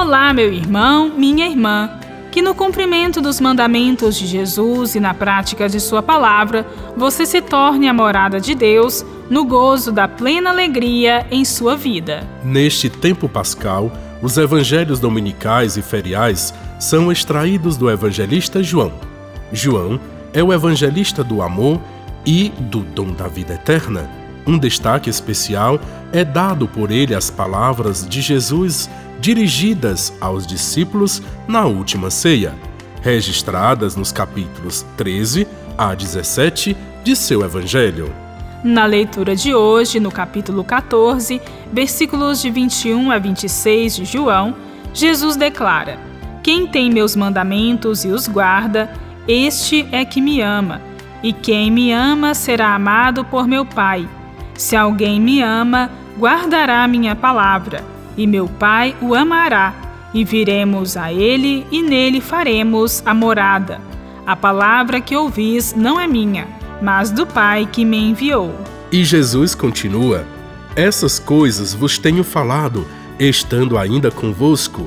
Olá, meu irmão, minha irmã, que no cumprimento dos mandamentos de Jesus e na prática de sua palavra, você se torne a morada de Deus no gozo da plena alegria em sua vida. Neste tempo pascal, os evangelhos dominicais e feriais são extraídos do evangelista João. João é o evangelista do amor e do dom da vida eterna. Um destaque especial é dado por ele às palavras de Jesus dirigidas aos discípulos na última ceia, registradas nos capítulos 13 a 17 de seu evangelho. Na leitura de hoje, no capítulo 14, versículos de 21 a 26 de João, Jesus declara: "Quem tem meus mandamentos e os guarda, este é que me ama, e quem me ama será amado por meu Pai. Se alguém me ama, guardará minha palavra, e meu Pai o amará, e viremos a ele e nele faremos a morada. A palavra que ouvis não é minha, mas do Pai que me enviou." E Jesus continua: "Essas coisas vos tenho falado, estando ainda convosco,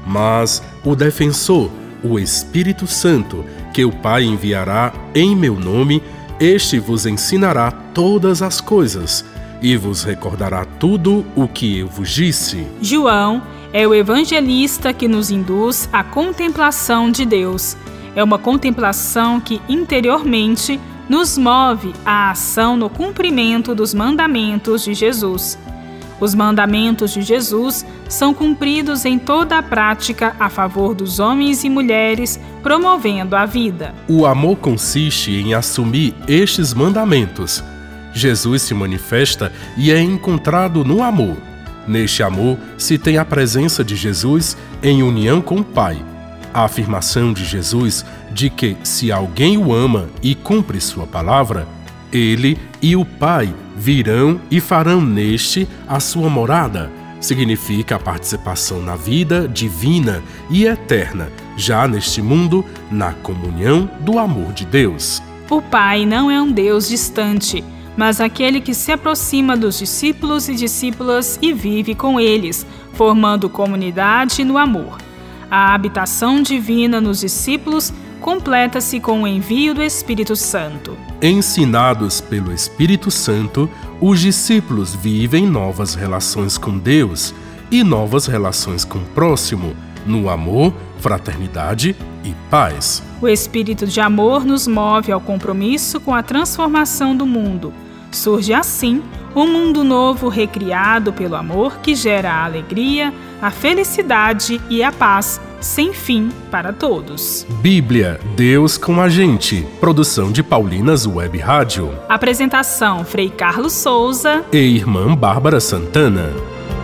mas o defensor, o Espírito Santo, que o Pai enviará em meu nome, este vos ensinará todas as coisas e vos recordará tudo o que eu vos disse." João é o evangelista que nos induz à contemplação de Deus. É uma contemplação que interiormente nos move à ação no cumprimento dos mandamentos de Jesus. Os mandamentos de Jesus são cumpridos em toda a prática a favor dos homens e mulheres, promovendo a vida. O amor consiste em assumir estes mandamentos. Jesus se manifesta e é encontrado no amor. Neste amor se tem a presença de Jesus em união com o Pai. A afirmação de Jesus de que, se alguém o ama e cumpre sua palavra, ele e o Pai virão e farão neste a sua morada, significa a participação na vida divina e eterna, já neste mundo, na comunhão do amor de Deus. O Pai não é um Deus distante, mas aquele que se aproxima dos discípulos e discípulas e vive com eles, formando comunidade no amor. A habitação divina nos discípulos completa-se com o envio do Espírito Santo. Ensinados pelo Espírito Santo, os discípulos vivem novas relações com Deus e novas relações com o próximo, no amor, fraternidade e paz. O espírito de amor nos move ao compromisso com a transformação do mundo. Surge assim um mundo novo recriado pelo amor que gera a alegria, a felicidade e a paz, sem fim para todos. Bíblia, Deus com a gente. Produção de Paulinas Web Rádio. Apresentação: Frei Carlos Souza e irmã Bárbara Santana.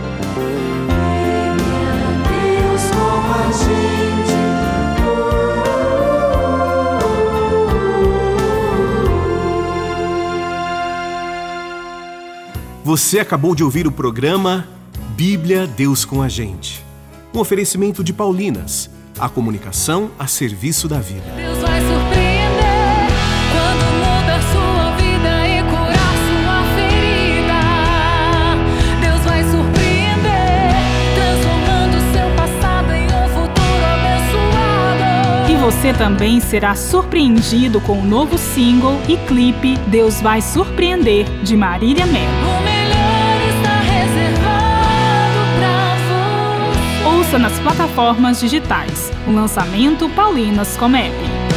Você acabou de ouvir o programa Bíblia, Deus com a gente. Um oferecimento de Paulinas, a comunicação a serviço da vida. Deus vai surpreender quando mudar sua vida e curar sua ferida. Deus vai surpreender, transformando seu passado em um futuro abençoado. E você também será surpreendido com o novo single e clipe Deus Vai Surpreender, de Marília Melo. Ouça nas plataformas digitais. O lançamento Paulinas Comep.